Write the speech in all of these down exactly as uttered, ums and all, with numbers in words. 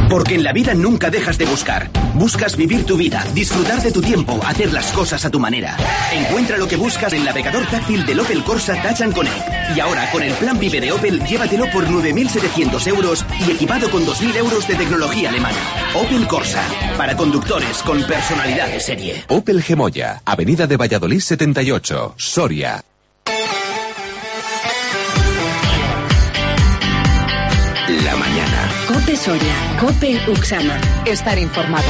Porque en la vida nunca dejas de buscar. Buscas vivir tu vida, disfrutar de tu tiempo, hacer las cosas a tu manera. Encuentra lo que buscas en el navegador táctil del Opel Corsa Touch and Connect. Y ahora, con el plan Vive de Opel, llévatelo por nueve mil setecientos euros y equipado con dos mil euros de tecnología alemana. Opel Corsa, para conductores con personalidad de serie. Opel Gemoya, Avenida de Valladolid setenta y ocho, Soria. La mañana. COPE Soria, COPE Uxama. Estar informado.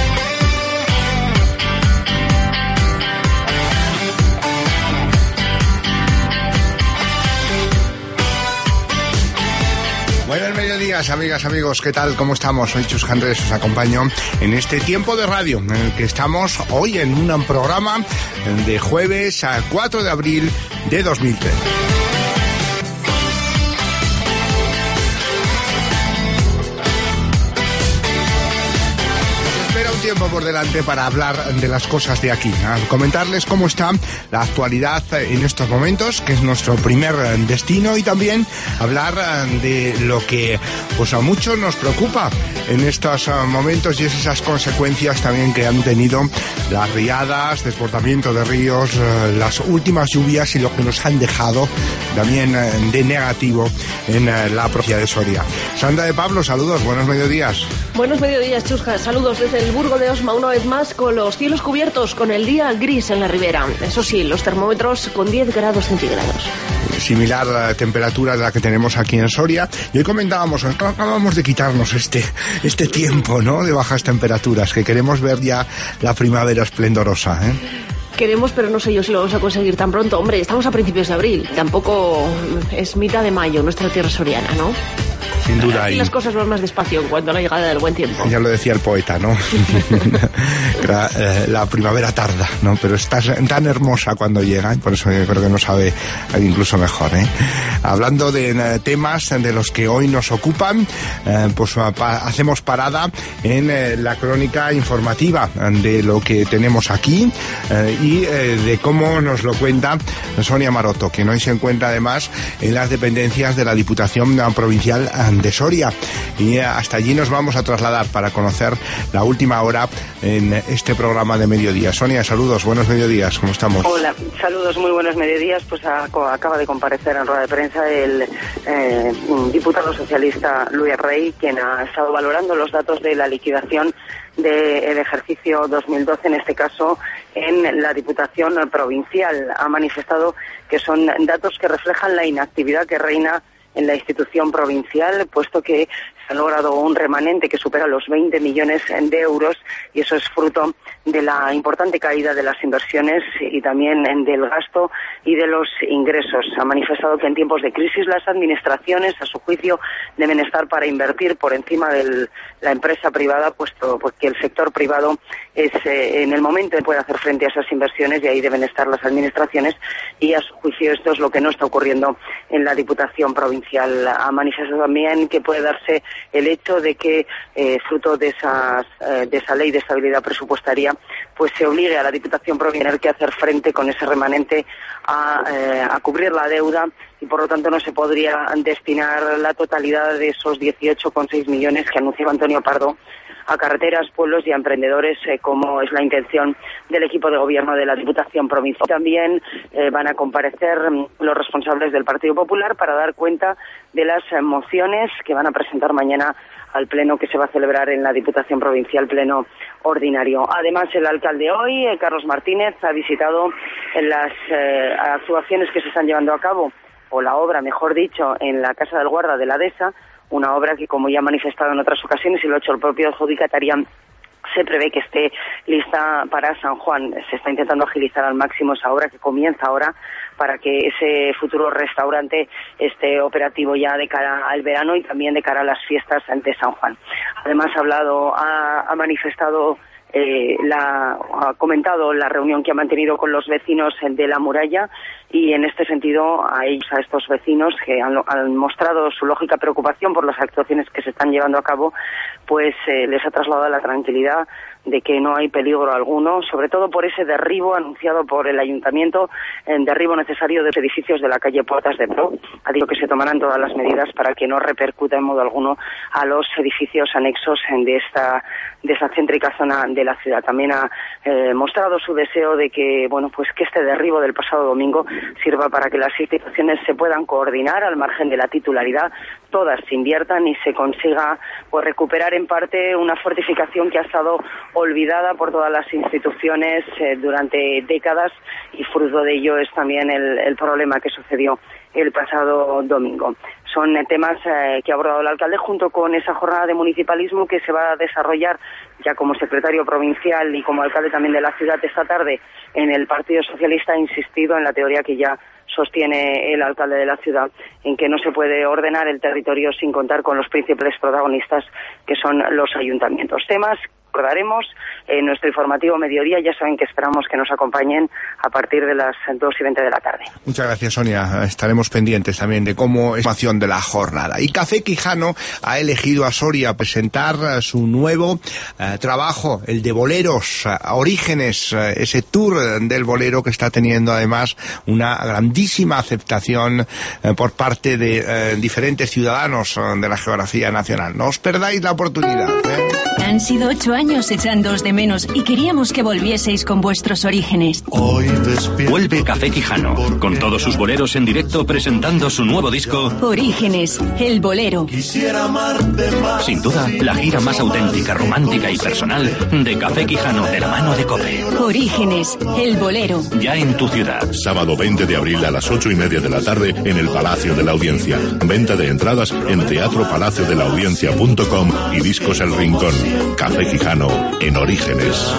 Buenos mediodías, amigas, amigos, ¿qué tal? ¿Cómo estamos? Soy Chus Andrés, os acompaño en este tiempo de radio en el que estamos hoy en un programa de jueves a cuatro de abril de dos mil tres. Tiempo por delante para hablar de las cosas de aquí, a comentarles cómo está la actualidad en estos momentos, que es nuestro primer destino, y también hablar de lo que pues a muchos nos preocupa en estos momentos, y es esas consecuencias también que han tenido las riadas, desbordamiento de ríos, las últimas lluvias y lo que nos han dejado también de negativo en la provincia de Soria. Sandra de Pablo, saludos, buenos mediodías. Buenos mediodías, Chusca, saludos desde el Burgo de Osma, una vez más con los cielos cubiertos, con el día gris en la ribera. Eso sí, los termómetros con diez grados centígrados. Similar a la temperatura de la que tenemos aquí en Soria. Y hoy comentábamos, acabamos de quitarnos este, este tiempo, ¿no?, de bajas temperaturas, que queremos ver ya la primavera esplendorosa, ¿eh? Queremos, pero no sé yo si lo vamos a conseguir tan pronto. Hombre, estamos a principios de abril, tampoco es mitad de mayo nuestra tierra soriana, ¿no? Sin duda. Aquí las cosas van más despacio en cuanto a la llegada del buen tiempo. Ya lo decía el poeta, ¿no? la, eh, la primavera tarda, ¿no? Pero está tan hermosa cuando llega, y por eso yo creo que nos sabe incluso mejor, ¿eh? Hablando de eh, temas de los que hoy nos ocupan, eh, pues pa, hacemos parada en eh, la crónica informativa de lo que tenemos aquí eh, y eh, de cómo nos lo cuenta Sonia Maroto, que hoy se encuentra además en las dependencias de la Diputación Provincial de Soria, y hasta allí nos vamos a trasladar para conocer la última hora en este programa de mediodía. Sonia, saludos, buenos mediodías, ¿cómo estamos? Hola, saludos, muy buenos mediodías. Pues a, acaba de comparecer en rueda de prensa el eh, diputado socialista Luis Rey, quien ha estado valorando los datos de la liquidación del ejercicio dos mil doce, en este caso en la Diputación Provincial. Ha manifestado que son datos que reflejan la inactividad que reina en la institución provincial, puesto que se ha logrado un remanente que supera los veinte millones de euros, y eso es fruto de la importante caída de las inversiones y también del gasto y de los ingresos. Ha manifestado que en tiempos de crisis las administraciones, a su juicio, deben estar para invertir por encima de la empresa privada, puesto porque el sector privado es eh, en el momento en que puede hacer frente a esas inversiones, y ahí deben estar las administraciones, y a su juicio esto es lo que no está ocurriendo en la Diputación Provincial. Ha manifestado también que puede darse el hecho de que, eh, fruto de, esas, eh, de esa ley de estabilidad presupuestaria, pues se obligue a la Diputación Provincial a tener que hacer frente con ese remanente a, eh, a cubrir la deuda, y por lo tanto no se podría destinar la totalidad de esos dieciocho coma seis millones que anunciaba Antonio Pardo a carreteras, pueblos y a emprendedores, eh, como es la intención del equipo de gobierno de la Diputación Provincial. También eh, van a comparecer los responsables del Partido Popular para dar cuenta de las eh, mociones que van a presentar mañana al pleno que se va a celebrar en la Diputación Provincial, pleno ordinario. Además, el alcalde hoy, eh, Carlos Martínez, ha visitado las eh, actuaciones que se están llevando a cabo, o la obra, mejor dicho, en la Casa del Guarda de la Dehesa, una obra que, como ya ha manifestado en otras ocasiones y lo ha hecho el propio adjudicatario, se prevé que esté lista para San Juan. Se está intentando agilizar al máximo esa obra, que comienza ahora, para que ese futuro restaurante esté operativo ya de cara al verano y también de cara a las fiestas de San Juan. Además, ha hablado, ha, ha manifestado Eh, la, ha comentado la reunión que ha mantenido con los vecinos de la muralla, y en este sentido a ellos, a estos vecinos que han, han mostrado su lógica preocupación por las actuaciones que se están llevando a cabo, pues eh, les ha trasladado la tranquilidad de que no hay peligro alguno, sobre todo por ese derribo anunciado por el ayuntamiento, el derribo necesario de los edificios de la calle Puertas de Pro. Ha dicho que se tomarán todas las medidas para que no repercuta en modo alguno a los edificios anexos de esta de esa céntrica zona de la ciudad. También ha eh, mostrado su deseo de que, bueno, pues que este derribo del pasado domingo sirva para que las instituciones se puedan coordinar al margen de la titularidad, todas se inviertan y se consiga pues recuperar en parte una fortificación que ha estado olvidada por todas las instituciones eh, durante décadas, y fruto de ello es también el, el problema que sucedió el pasado domingo. Son eh, temas eh, que ha abordado el alcalde junto con esa jornada de municipalismo que se va a desarrollar ya como secretario provincial y como alcalde también de la ciudad esta tarde en el Partido Socialista. Ha insistido en la teoría que ya sostiene el alcalde de la ciudad, en que no se puede ordenar el territorio sin contar con los principales protagonistas, que son los ayuntamientos. Temas recordaremos en nuestro informativo Mediodía. Ya saben que esperamos que nos acompañen a partir de las dos y veinte de la tarde. Muchas gracias, Sonia. Estaremos pendientes también de cómo es la información de la jornada. Y Café Quijano ha elegido a Soria presentar su nuevo eh, trabajo, el de boleros, eh, Orígenes, eh, ese tour del bolero que está teniendo además una grandísima aceptación eh, por parte de eh, diferentes ciudadanos eh, de la geografía nacional. No os perdáis la oportunidad, ¿eh? Han sido ocho años echándoos de menos y queríamos que volvieseis con vuestros orígenes. Vuelve Café Quijano, con todos sus boleros en directo presentando su nuevo disco Orígenes, el bolero. Sin duda, la gira más auténtica, romántica y personal de Café Quijano de la mano de COPE. Orígenes, el bolero. Ya en tu ciudad. Sábado veinte de abril a las ocho y media de la tarde en el Palacio de la Audiencia. Venta de entradas en teatro palacio de la audiencia punto com y Discos El Rincón. Café Quijano, en Orígenes.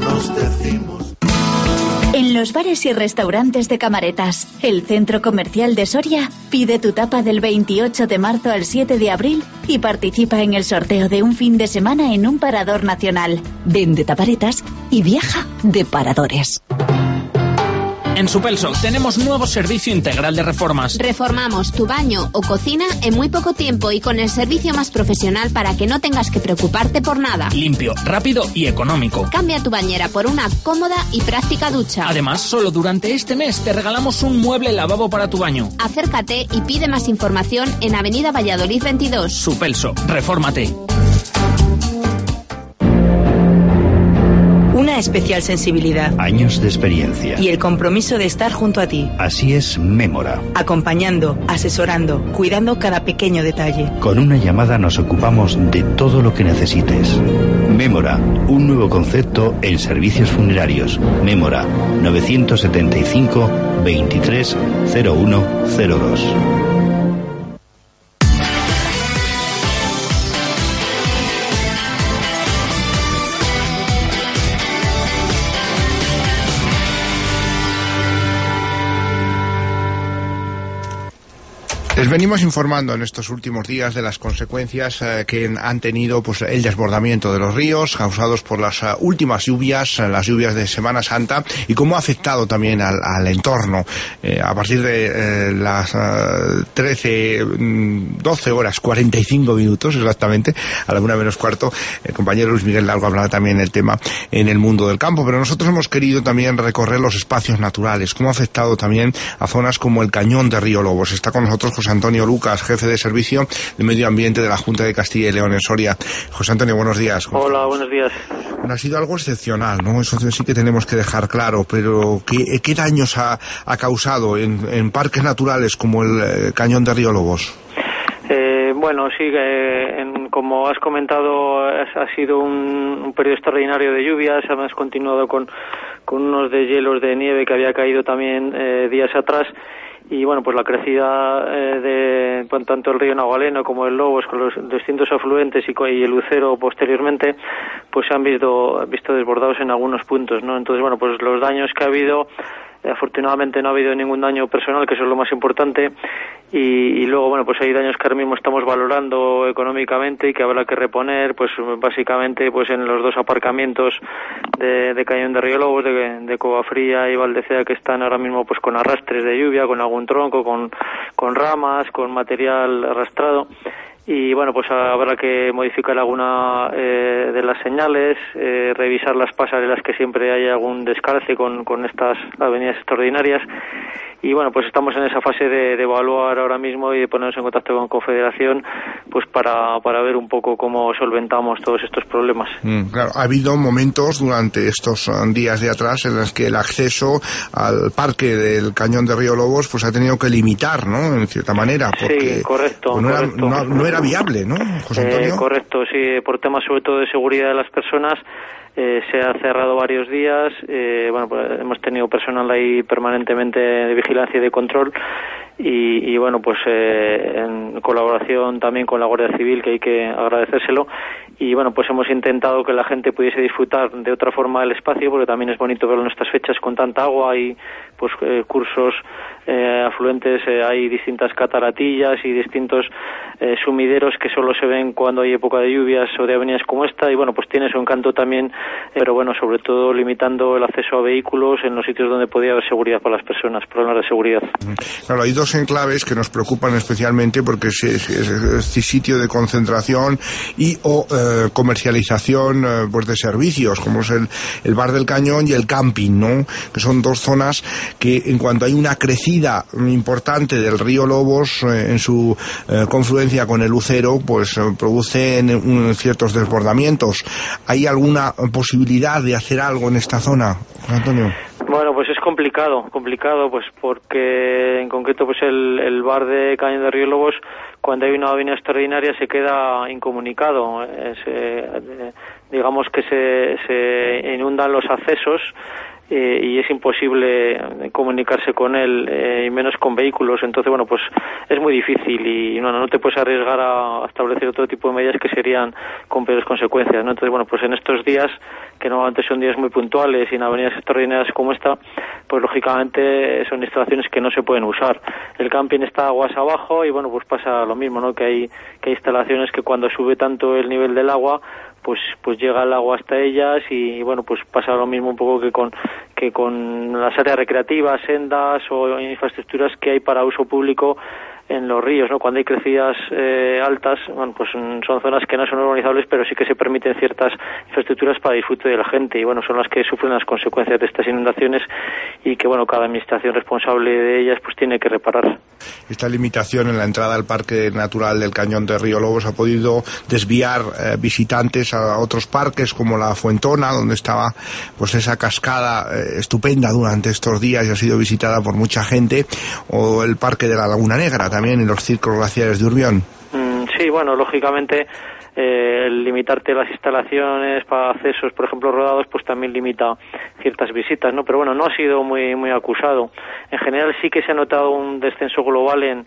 En los bares y restaurantes de Camaretas, el centro comercial de Soria, pide tu tapa del veintiocho de marzo al siete de abril y participa en el sorteo de un fin de semana en un parador nacional. Vende taparetas y viaja de paradores. En Supelso tenemos nuevo servicio integral de reformas. Reformamos tu baño o cocina en muy poco tiempo y con el servicio más profesional para que no tengas que preocuparte por nada. Limpio, rápido y económico. Cambia tu bañera por una cómoda y práctica ducha. Además, solo durante este mes te regalamos un mueble lavabo para tu baño. Acércate y pide más información en Avenida Valladolid veintidós. Supelso, refórmate. Una especial sensibilidad. Años de experiencia. Y el compromiso de estar junto a ti. Así es Mémora. Acompañando, asesorando, cuidando cada pequeño detalle. Con una llamada nos ocupamos de todo lo que necesites. Mémora, un nuevo concepto en servicios funerarios. Mémora, novecientos setenta y cinco, veintitrés, cero uno cero dos. Les venimos informando en estos últimos días de las consecuencias eh, que han tenido pues el desbordamiento de los ríos causados por las uh, últimas lluvias, las lluvias de Semana Santa, y cómo ha afectado también al, al entorno. Eh, a partir de eh, las uh, trece, doce horas, cuarenta y cinco minutos exactamente, a la una menos cuarto, el compañero Luis Miguel Largo hablaba también del tema en el mundo del campo, pero nosotros hemos querido también recorrer los espacios naturales, cómo ha afectado también a zonas como el Cañón de Río Lobos. Está con nosotros José Antonio Lucas, jefe de servicio de medio ambiente de la Junta de Castilla y León en Soria. José Antonio, buenos días. Hola, buenos días. Bueno, ha sido algo excepcional, ¿no? Eso sí que tenemos que dejar claro, pero ¿qué, qué daños ha, ha causado en, en parques naturales como el eh, Cañón de Río Lobos? Eh, bueno, sí, eh, en, como has comentado, es, ha sido un, un periodo extraordinario de lluvias, además continuado con, con unos deshielos de nieve que había caído también eh, días atrás. Y bueno, pues la crecida eh, de pues, tanto el río Nahualeno como el Lobos, con los distintos afluentes y, y el Lucero posteriormente, pues se han visto, visto desbordados en algunos puntos, ¿no? Entonces, bueno, pues los daños que ha habido, eh, afortunadamente no ha habido ningún daño personal, que eso es lo más importante, y, y luego, bueno, pues hay daños que ahora mismo estamos valorando económicamente y que habrá que reponer, pues básicamente pues en los dos aparcamientos de, de Cañón de Río Lobos, de, de Covafría y Valdecea, que están ahora mismo pues con arrastres de lluvia, con algún tronco, con, con ramas, con material arrastrado. y bueno, pues habrá que modificar alguna eh, de las señales, eh, revisar las pasarelas que siempre hay algún descalce con, con estas avenidas extraordinarias. Y bueno, pues estamos en esa fase de, de evaluar ahora mismo y de ponernos en contacto con Confederación, pues para, para ver un poco cómo solventamos todos estos problemas. Mm, claro, ha habido momentos durante estos um, días de atrás en los que el acceso al parque del Cañón de Río Lobos pues ha tenido que limitar, ¿no? En cierta manera, porque sí, correcto, pues no, correcto. Era, no, no era viable, ¿no, José Antonio? Eh, correcto, sí, por temas sobre todo de seguridad de las personas. Eh, se ha cerrado varios días, eh, bueno, pues hemos tenido personal ahí permanentemente de vigilancia y de control y, y bueno, pues eh, en colaboración también con la Guardia Civil, que hay que agradecérselo, y bueno, pues hemos intentado que la gente pudiese disfrutar de otra forma del espacio, porque también es bonito verlo en estas fechas con tanta agua y pues eh, cursos eh, afluentes, eh, hay distintas cataratillas y distintos eh, sumideros que solo se ven cuando hay época de lluvias o de avenidas como esta, y bueno, pues tiene su encanto también, pero bueno, sobre todo limitando el acceso a vehículos en los sitios donde podía haber seguridad para las personas, problemas de seguridad. Claro, hay dos enclaves que nos preocupan especialmente porque es, es, es sitio de concentración y o eh, comercialización eh, pues de servicios, como es el, el Bar del Cañón y el camping, ¿no? Que son dos zonas que en cuanto hay una crecida importante del río Lobos eh, en su eh, confluencia con el Lucero, pues eh, producen un, ciertos desbordamientos. ¿Hay alguna posibilidad de hacer algo en esta zona, Antonio? Bueno, pues es complicado, complicado, pues porque en concreto pues el, el bar de Cañón de Río Lobos, cuando hay una avenida extraordinaria se queda incomunicado, eh, se, digamos que se, se inundan los accesos. Eh, y es imposible comunicarse con él, eh, y menos con vehículos. Entonces, bueno, pues es muy difícil y no, no te puedes arriesgar a establecer otro tipo de medidas que serían con peores consecuencias, ¿no? Entonces, bueno, pues en estos días, que normalmente son días muy puntuales y en avenidas extraordinarias como esta, pues lógicamente son instalaciones que no se pueden usar. El camping está aguas abajo y bueno, pues pasa lo mismo, ¿no? Que hay, que hay instalaciones que cuando sube tanto el nivel del agua, pues pues llega el agua hasta ellas y, y bueno, pues pasa lo mismo un poco que con que con las áreas recreativas, sendas o infraestructuras que hay para uso público en los ríos, ¿no? Cuando hay crecidas eh, altas, bueno, pues son zonas que no son urbanizables, pero sí que se permiten ciertas infraestructuras para disfrute de la gente y bueno, son las que sufren las consecuencias de estas inundaciones y que bueno, cada administración responsable de ellas pues tiene que reparar. Esta limitación en la entrada al Parque Natural del Cañón de Río Lobos ha podido desviar eh, visitantes a otros parques como la Fuentona, donde estaba pues esa cascada eh, estupenda durante estos días y ha sido visitada por mucha gente, o el Parque de la Laguna Negra también, en los circos glaciares de Urbión. Mm, sí, bueno, lógicamente eh, el limitarte las instalaciones para accesos, por ejemplo, rodados, pues también limita ciertas visitas, ¿no? Pero bueno, no ha sido muy muy acusado. En general sí que se ha notado un descenso global en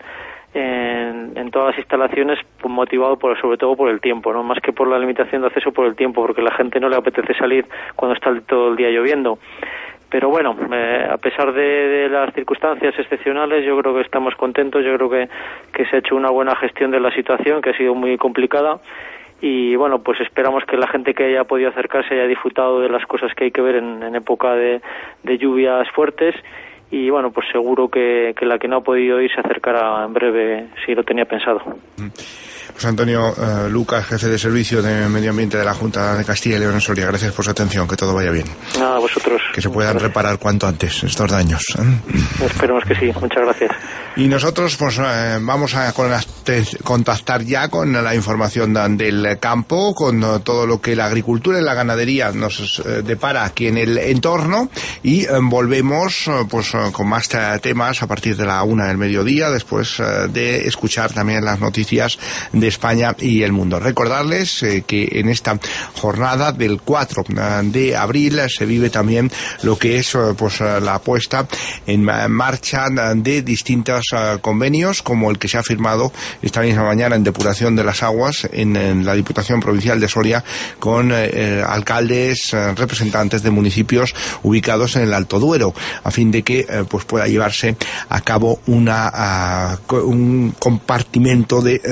En, en todas las instalaciones, motivado por, sobre todo por el tiempo, no más que por la limitación de acceso, por el tiempo, porque la gente no le apetece salir cuando está todo el día lloviendo. Pero bueno, eh, a pesar de, de las circunstancias excepcionales, yo creo que estamos contentos, yo creo que, que se ha hecho una buena gestión de la situación, que ha sido muy complicada, y bueno, pues esperamos que la gente que haya podido acercarse haya disfrutado de las cosas que hay que ver en, en época de, de lluvias fuertes. Y bueno, pues seguro que, que la que no ha podido ir se acercará en breve si lo tenía pensado. José Antonio uh, Lucas, jefe de servicio de Medio Ambiente de la Junta de Castilla y León en Soria, gracias por su atención, que todo vaya bien. Nada, vosotros. Que se puedan gracias. reparar cuanto antes estos daños. ¿eh? Esperemos que sí, muchas gracias. Y nosotros pues eh, vamos a contactar ya con la información del campo, con todo lo que la agricultura y la ganadería nos eh, depara aquí en el entorno, y eh, volvemos eh, pues eh, con más temas a partir de la una del mediodía, después eh, de escuchar también las noticias de España y el mundo. Recordarles eh, que en esta jornada del cuatro de abril se vive también lo que es eh, pues la puesta en marcha de distintos eh, convenios, como el que se ha firmado esta misma mañana en depuración de las aguas en, en la Diputación Provincial de Soria con eh, alcaldes, eh, representantes de municipios ubicados en el Alto Duero, a fin de que eh, pues pueda llevarse a cabo una uh, un compartimento de eh, funciones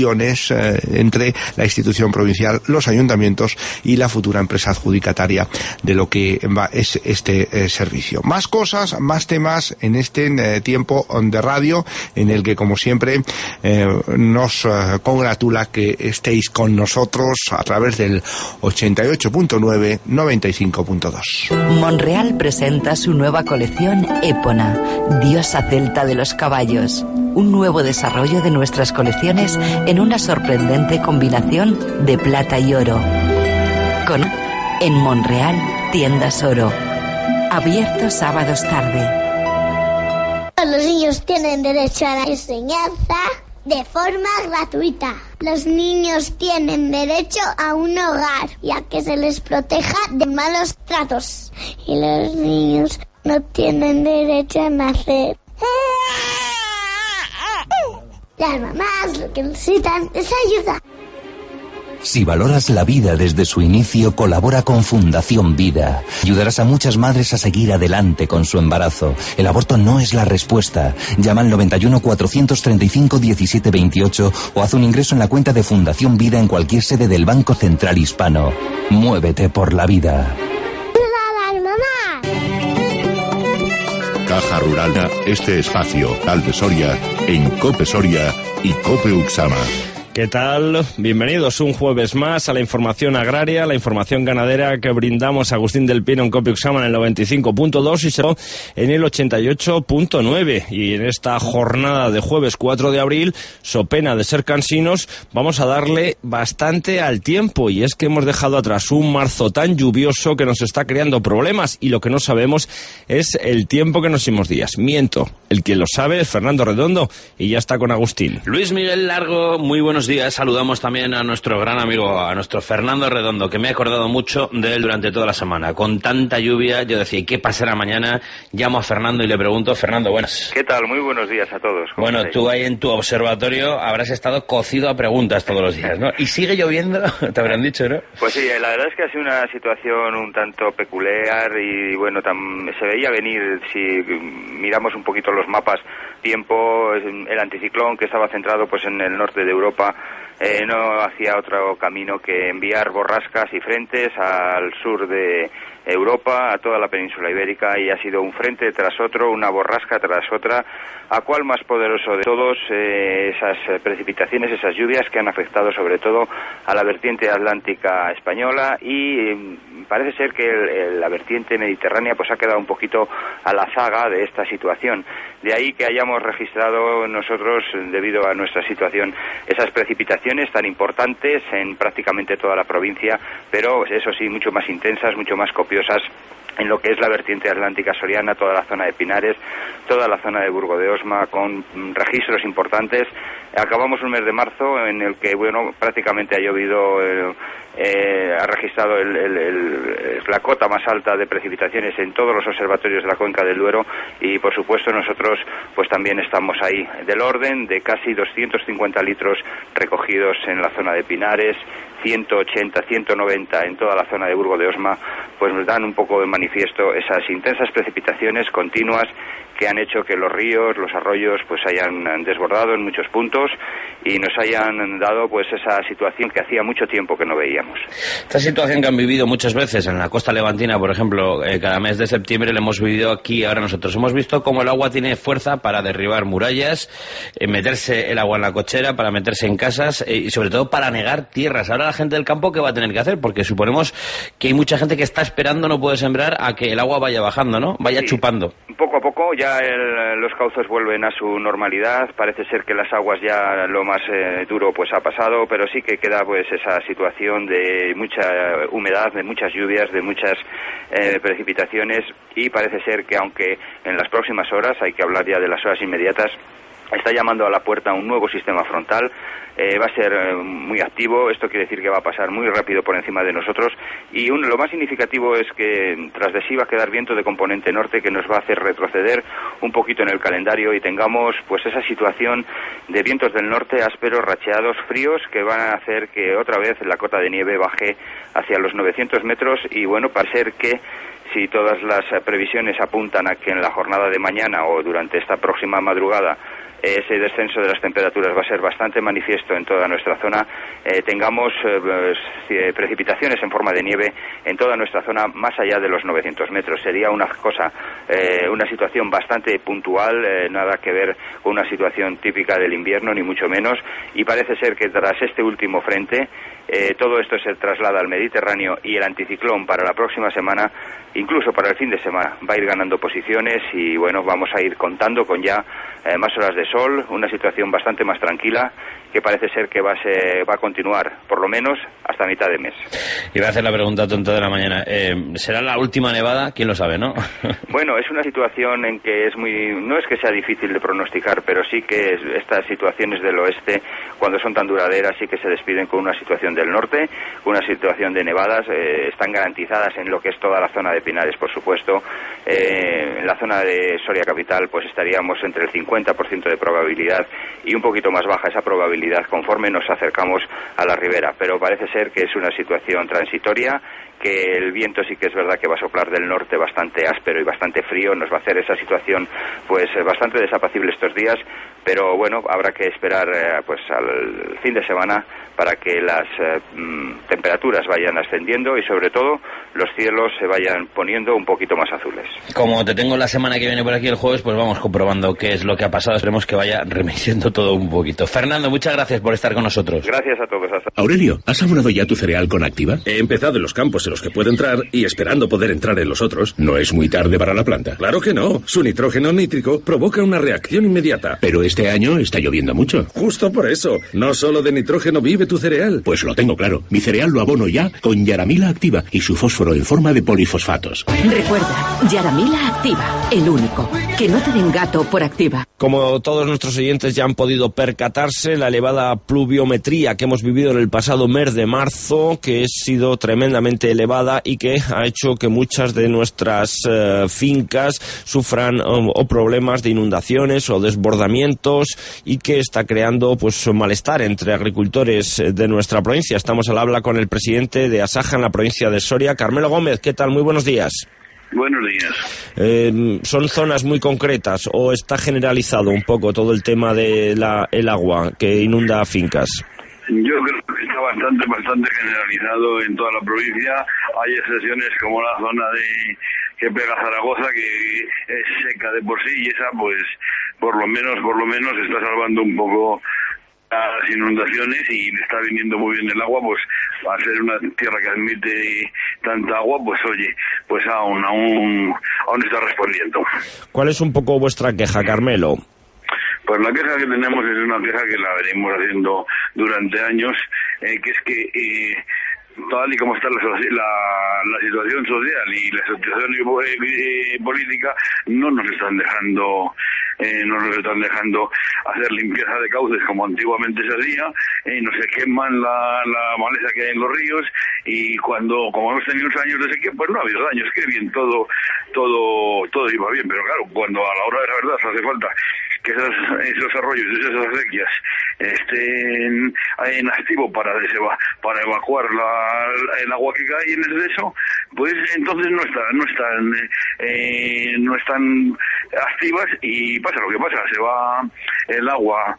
negociaciones eh, entre la institución provincial, los ayuntamientos y la futura empresa adjudicataria de lo que va es este eh, servicio. Más cosas, más temas en este eh, tiempo de radio en el que, como siempre, eh, nos eh, congratula que estéis con nosotros a través del ochenta y ocho punto nueve, noventa y cinco punto dos. Monreal presenta su nueva colección Épona, diosa celta de los caballos. Un nuevo desarrollo de nuestras colecciones en una sorprendente combinación de plata y oro. Con en Monreal, Tiendas Oro. Abierto sábados tarde. Los niños tienen derecho a la enseñanza de forma gratuita. Los niños tienen derecho a un hogar y a que se les proteja de malos tratos. Y los niños no tienen derecho a nacer. Las mamás lo que necesitan es ayuda. Si valoras la vida desde su inicio, colabora con Fundación Vida. Ayudarás a muchas madres a seguir adelante con su embarazo. El aborto no es la respuesta. Llama al noventa y uno, cuatrocientos treinta y cinco, diecisiete veintiocho o haz un ingreso en la cuenta de Fundación Vida en cualquier sede del Banco Central Hispano. Muévete por la vida. Caja Rural, este espacio, Al de Soria, en Cope Soria y Cope Uxama. ¿Qué tal? Bienvenidos un jueves más a la información agraria, la información ganadera que brindamos a Agustín del Pino en Cope Uxama en el noventa y cinco punto dos y en el ochenta y ocho punto nueve. Y en esta jornada de jueves cuatro de abril, so pena de ser cansinos, vamos a darle bastante al tiempo. Y es que hemos dejado atrás un marzo tan lluvioso que nos está creando problemas y lo que no sabemos es el tiempo que nos hemos días. Miento, el que lo sabe es Fernando Redondo y ya está con Agustín. Luis Miguel Largo, muy buenos días. Saludamos también a nuestro gran amigo, a nuestro Fernando Redondo, que me he acordado mucho de él durante toda la semana. Con tanta lluvia, yo decía, ¿y qué pasará mañana? Llamo a Fernando y le pregunto. Fernando, buenas. ¿Qué tal? Muy buenos días a todos. Bueno, estáis? Tú ahí en tu observatorio habrás estado cocido a preguntas todos los días, ¿no? ¿Y sigue lloviendo? Te habrán dicho, ¿no? Pues sí, la verdad es que ha sido una situación un tanto peculiar y, bueno, tam, se veía venir, si miramos un poquito los mapas, tiempo, el anticiclón que estaba centrado pues en el norte de Europa, eh, no hacía otro camino que enviar borrascas y frentes al sur de Europa, a toda la península ibérica, y ha sido un frente tras otro, una borrasca tras otra. ¿A cuál más poderoso de todos? Eh, esas precipitaciones, esas lluvias que han afectado sobre todo a la vertiente atlántica española y eh, parece ser que el, el, la vertiente mediterránea pues ha quedado un poquito a la zaga de esta situación. De ahí que hayamos registrado nosotros, debido a nuestra situación, esas precipitaciones tan importantes en prácticamente toda la provincia, pero eso sí, mucho más intensas, mucho más copiosas en lo que es la vertiente atlántica soriana, toda la zona de Pinares, toda la zona de Burgo de Osma, con registros importantes. Acabamos un mes de marzo en el que, bueno, prácticamente ha llovido, eh, eh, ha registrado el, el, el, la cota más alta de precipitaciones en todos los observatorios de la cuenca del Duero y, por supuesto, nosotros pues también estamos ahí, del orden de casi doscientos cincuenta litros recogidos en la zona de Pinares, ciento ochenta, ciento noventa en toda la zona de Burgo de Osma, pues nos dan un poco de manifiesto esas intensas precipitaciones continuas que han hecho que los ríos, los arroyos, pues hayan desbordado en muchos puntos y nos hayan dado pues esa situación que hacía mucho tiempo que no veíamos. Esta situación que han vivido muchas veces en la costa levantina, por ejemplo, eh, cada mes de septiembre la hemos vivido aquí ahora nosotros. Hemos visto cómo el agua tiene fuerza para derribar murallas, eh, meterse el agua en la cochera, para meterse en casas eh, y sobre todo para anegar tierras. Ahora la gente del campo, ¿qué va a tener que hacer? Porque suponemos que hay mucha gente que está esperando, no puede sembrar, a que el agua vaya bajando, ¿no? Vaya sí, chupando. Poco a poco ya el, los cauces vuelven a su normalidad. Parece ser que las aguas ya lo más eh, duro pues ha pasado, pero sí que queda pues esa situación de mucha humedad, de muchas lluvias, de muchas eh, precipitaciones, y parece ser que aunque en las próximas horas, hay que hablar ya de las horas inmediatas, está llamando a la puerta un nuevo sistema frontal, eh, va a ser eh, muy activo. Esto quiere decir que va a pasar muy rápido por encima de nosotros, y un, lo más significativo es que tras de sí va a quedar viento de componente norte que nos va a hacer retroceder un poquito en el calendario y tengamos pues esa situación de vientos del norte ásperos, racheados, fríos, que van a hacer que otra vez la cota de nieve baje hacia los novecientos metros, y bueno, para ser que si todas las eh, previsiones apuntan a que en la jornada de mañana o durante esta próxima madrugada ese descenso de las temperaturas va a ser bastante manifiesto en toda nuestra zona, eh, tengamos eh, precipitaciones en forma de nieve en toda nuestra zona más allá de los novecientos metros. Sería una cosa, eh, una situación bastante puntual, eh, nada que ver con una situación típica del invierno, ni mucho menos, y parece ser que tras este último frente, eh, todo esto se traslada al Mediterráneo y el anticiclón para la próxima semana, incluso para el fin de semana, va a ir ganando posiciones y bueno, vamos a ir contando con ya eh, más horas de sol, una situación bastante más tranquila que parece ser que va a, ser, va a continuar por lo menos hasta mitad de mes. Y voy a hacer la pregunta tonta de la mañana. Eh, ¿Será la última nevada? ¿Quién lo sabe, no? Bueno, es una situación en que es muy, no es que sea difícil de pronosticar, pero sí que es, estas situaciones del oeste, cuando son tan duraderas, sí que se despiden con una situación del norte, una situación de nevadas, eh, están garantizadas en lo que es toda la zona de Pinares, por supuesto. Eh, en la zona de Soria capital, pues estaríamos entre el cincuenta por ciento de probabilidad y un poquito más baja esa probabilidad conforme nos acercamos a la ribera, pero parece ser que es una situación transitoria, que el viento sí que es verdad que va a soplar del norte bastante áspero y bastante frío, nos va a hacer esa situación pues bastante desapacible estos días, pero bueno, habrá que esperar eh, pues al fin de semana para que las eh, temperaturas vayan ascendiendo y sobre todo los cielos se vayan poniendo un poquito más azules. Como te tengo la semana que viene por aquí el jueves, pues vamos comprobando qué es lo que ha pasado, esperemos que vaya remitiendo todo un poquito. Fernando, muchas gracias por estar con nosotros. Gracias a todos. Hasta... Aurelio, ¿has abonado ya tu cereal con Activa? He empezado en los campos en los que puedo entrar y esperando poder entrar en los otros. ¿No es muy tarde para la planta? Claro que no. Su nitrógeno nítrico provoca una reacción inmediata. Pero este año está lloviendo mucho. Justo por eso. No solo de nitrógeno vive tu cereal. Pues lo tengo claro. Mi cereal lo abono ya con Yaramila Activa y su fósforo en forma de polifosfatos. Recuerda, Yaramila Activa, el único. Que no te den gato por Activa. Como todos nuestros oyentes ya han podido percatarse, la elevada pluviometría que hemos vivido en el pasado mes de marzo, que ha sido tremendamente elevada y que ha hecho que muchas de nuestras eh, fincas sufran o, o problemas de inundaciones o desbordamientos y que está creando pues malestar entre agricultores de nuestra provincia. Estamos al habla con el presidente de Asaja en la provincia de Soria, Carmelo Gómez. ¿Qué tal? Muy buenos días. Buenos días. Eh, ¿Son zonas muy concretas o está generalizado un poco todo el tema de la, el agua que inunda fincas? Yo creo que está bastante, bastante generalizado en toda la provincia. Hay excepciones como la zona de que pega Zaragoza, que es seca de por sí, y esa pues por lo menos, por lo menos está salvando un poco las inundaciones y está viniendo muy bien el agua, pues al ser una tierra que admite tanta agua, pues oye, pues aún, aún, aún está respondiendo. ¿Cuál es un poco vuestra queja, Carmelo? Pues la queja que tenemos es una queja que la venimos haciendo durante años, eh, que es que eh, tal y como está la, la, la situación social y la situación eh, política, no nos están dejando eh, no nos están dejando hacer limpieza de cauces como antiguamente se hacía, eh, no se queman la, la maleza que hay en los ríos, y cuando, como hemos tenido unos años de sequía, pues no ha habido daños, que bien, todo todo todo iba bien, pero claro, cuando a la hora de la verdad se hace falta que esos, esos arroyos, esas acequias estén en activo para deseva, para evacuar la, el agua que cae en exceso, pues entonces no están no están eh, no están activas y pasa lo que pasa, se va el agua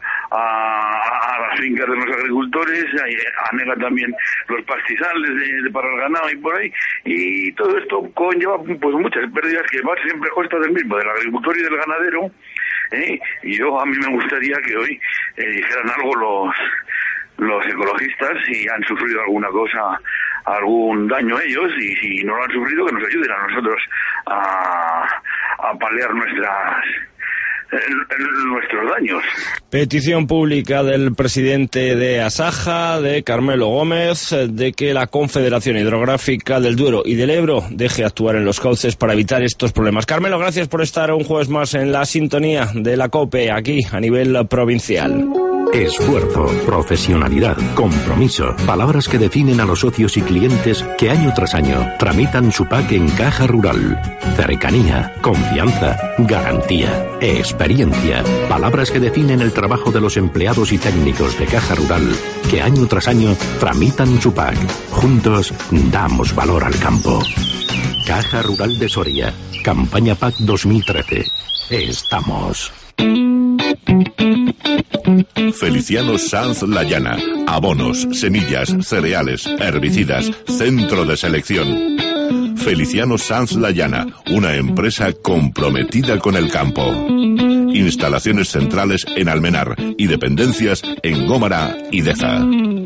a, a las fincas de los agricultores, anega también los pastizales de, de para el ganado y por ahí, y todo esto conlleva pues muchas pérdidas que van siempre a costa del mismo, del agricultor y del ganadero. ¿Eh? Y yo, a mí me gustaría que hoy eh, dijeran algo los los ecologistas, si han sufrido alguna cosa, algún daño ellos, y si no lo han sufrido, que nos ayuden a nosotros a, a paliar nuestras nuestros daños. Petición pública del presidente de Asaja, de Carmelo Gómez, de que la Confederación Hidrográfica del Duero y del Ebro deje actuar en los cauces para evitar estos problemas. Carmelo, gracias por estar un jueves más en la sintonía de la COPE aquí a nivel provincial. Esfuerzo, profesionalidad, compromiso, palabras que definen a los socios y clientes que año tras año tramitan su P A C en Caja Rural. Cercanía, confianza, garantía, experiencia, palabras que definen el trabajo de los empleados y técnicos de Caja Rural que año tras año tramitan su P A C. Juntos damos valor al campo. Caja Rural de Soria. Campaña P A C dos mil trece. Estamos. Feliciano Sanz Layana. Abonos, semillas, cereales, herbicidas, centro de selección. Feliciano Sanz Layana, una empresa comprometida con el campo. Instalaciones centrales en Almenar y dependencias en Gómara y Deza.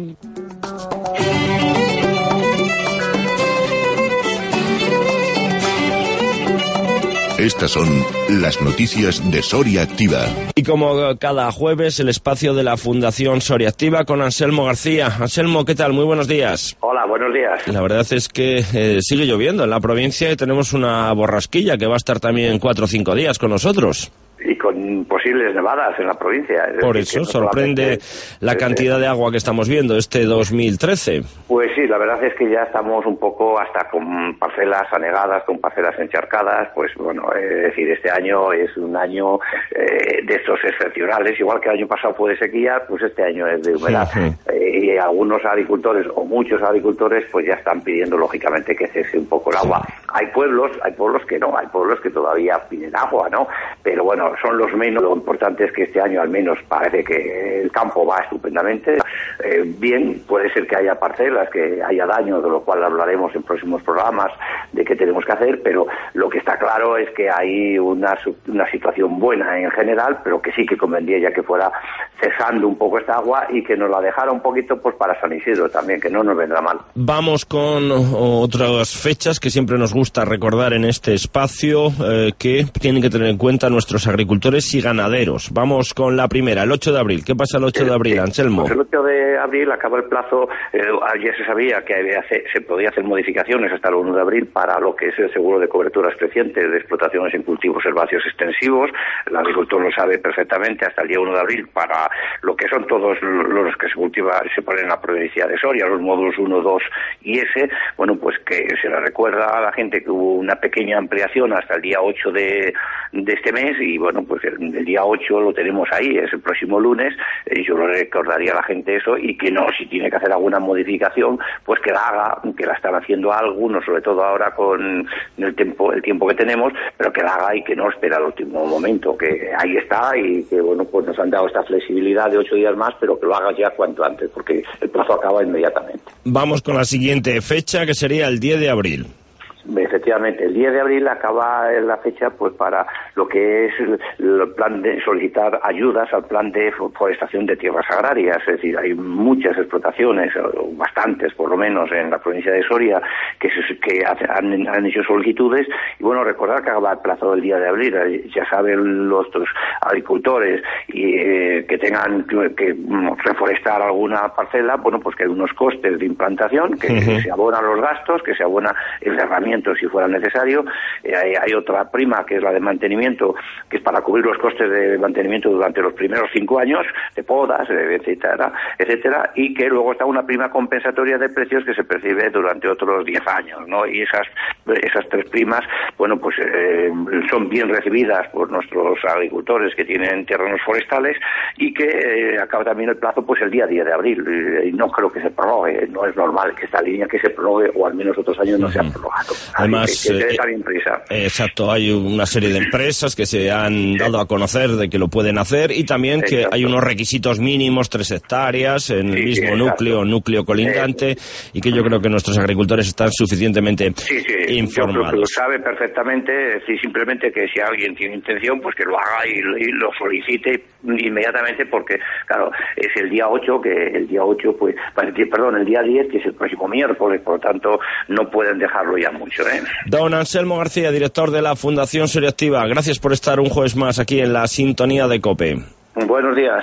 Estas son las noticias de Soria Activa. Y como cada jueves, el espacio de la Fundación Soria Activa con Anselmo García. Anselmo, ¿qué tal? Muy buenos días. Hola, buenos días. La verdad es que eh, sigue lloviendo en la provincia y tenemos una borrasquilla que va a estar también cuatro o cinco días con nosotros. Y con posibles nevadas en la provincia. Es Por decir, eso no sorprende la cantidad de agua que estamos viendo este dos mil trece. Pues sí, la verdad es que ya estamos un poco hasta con parcelas anegadas, con parcelas encharcadas. Pues bueno, es decir, este año es un año eh, de estos excepcionales. Igual que el año pasado fue de sequía, pues este año es de humedad. Sí, sí. Eh, y algunos agricultores, o muchos agricultores, pues ya están pidiendo lógicamente que cese un poco el agua. Hay pueblos, hay pueblos que no, hay pueblos que todavía piden agua, ¿no? Pero bueno, son los menos. Lo importante es que este año al menos parece que el campo va estupendamente. Eh, bien, puede ser que haya parcelas, que haya daño, de lo cual hablaremos en próximos programas de qué tenemos que hacer, pero lo que está claro es que hay una, una situación buena en general, pero que sí que convendría ya que fuera cesando un poco esta agua y que nos la dejara un poquito pues para San Isidro también, que no nos vendrá mal. Vamos con otras fechas que siempre nos gusta recordar en este espacio, eh, que tienen que tener en cuenta nuestros agricultores y ganaderos. Vamos con la primera, el ocho de abril. ¿Qué pasa el ocho de abril, Anselmo? Pues el ocho de abril acaba el plazo. Eh, ayer se sabía que había hacer, se podía hacer modificaciones hasta el uno de abril para lo que es el seguro de coberturas crecientes de explotaciones en cultivos herbáceos extensivos. El agricultor lo sabe perfectamente hasta el día uno de abril para lo que son todos los que se cultivan, se ponen en la provincia de Soria, los módulos uno, dos y S. Bueno, pues que se le recuerda a la gente que hubo una pequeña ampliación hasta el día ocho de, de este mes y bueno, pues el, el día ocho lo tenemos ahí, es el próximo lunes. Eh, yo le recordaría a la gente eso y que no, si tiene que hacer alguna modificación, pues que la haga, que la están haciendo algunos, sobre todo ahora con el tiempo, el tiempo que tenemos, pero que la haga y que no espera al último momento, que ahí está y que bueno, pues nos han dado esta flexibilidad de ocho días más, pero que lo haga ya cuanto antes, porque el plazo acaba inmediatamente. Vamos con la siguiente fecha, que sería el diez de abril. Efectivamente, el diez de abril acaba la fecha pues para lo que es el plan de solicitar ayudas al plan de forestación de tierras agrarias. Es decir, hay muchas explotaciones, bastantes por lo menos en la provincia de Soria, que, se, que han, han hecho solicitudes. Y bueno, recordar que acaba el plazo del día de abril. Ya saben los agricultores y, eh, que tengan que, que reforestar alguna parcela, bueno, pues que hay unos costes de implantación, que uh-huh. se abonan los gastos, que se abona el herramienta si fuera necesario. Eh, hay, hay otra prima que es la de mantenimiento, que es para cubrir los costes de mantenimiento durante los primeros cinco años, de podas, etcétera, etcétera, y que luego está una prima compensatoria de precios que se percibe durante otros diez años, ¿no? Y esas esas tres primas, bueno, pues eh, son bien recibidas por nuestros agricultores que tienen terrenos forestales y que eh, acaba también el plazo pues el día diez de abril, y, y no creo que se prorrogue, no es normal que esta línea que se prorrogue, o al menos otros años no uh-huh. se ha prorrogado. Además, que, que eh, prisa. exacto, hay una serie de empresas que se han dado a conocer de que lo pueden hacer y también que exacto. hay unos requisitos mínimos, tres hectáreas en sí, el mismo sí, núcleo, núcleo colindante, eh, y que yo creo que nuestros agricultores están suficientemente sí, sí, informados. Yo creo que lo sabe perfectamente, es decir, simplemente que si alguien tiene intención, pues que lo haga y, y lo solicite inmediatamente, porque claro, es el día ocho, que el día ocho, pues, perdón, el día diez, que es el próximo miércoles, por lo tanto, no pueden dejarlo ya mucho. ¿eh? Don Anselmo García, director de la Fundación Soria Activa, gracias por estar un jueves más aquí en la sintonía de COPE. Buenos días.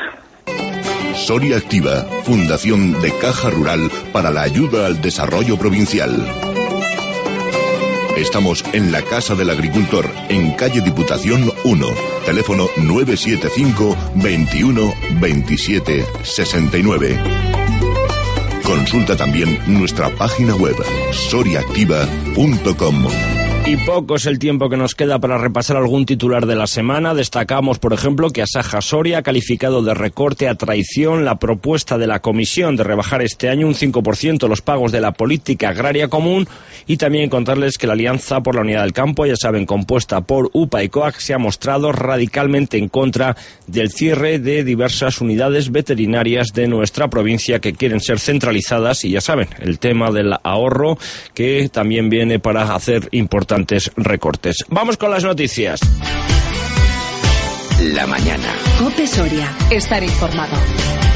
Soria Activa, Fundación de Caja Rural para la ayuda al desarrollo provincial. Estamos en la Casa del Agricultor, en calle Diputación uno, teléfono nueve siete cinco, veintiuno, veintisiete, sesenta y nueve. Consulta también nuestra página web soria activa punto com. Y poco es el tiempo que nos queda para repasar algún titular de la semana. Destacamos, por ejemplo, que Asaja Soria ha calificado de recorte a traición la propuesta de la Comisión de rebajar este año un cinco por ciento los pagos de la política agraria común, y también contarles que la Alianza por la Unidad del Campo, ya saben, compuesta por U P A y C O A C, se ha mostrado radicalmente en contra del cierre de diversas unidades veterinarias de nuestra provincia que quieren ser centralizadas, y ya saben, el tema del ahorro que también viene para hacer importantes recortes. Vamos con las noticias. La mañana. COPE Soria. Estar informado.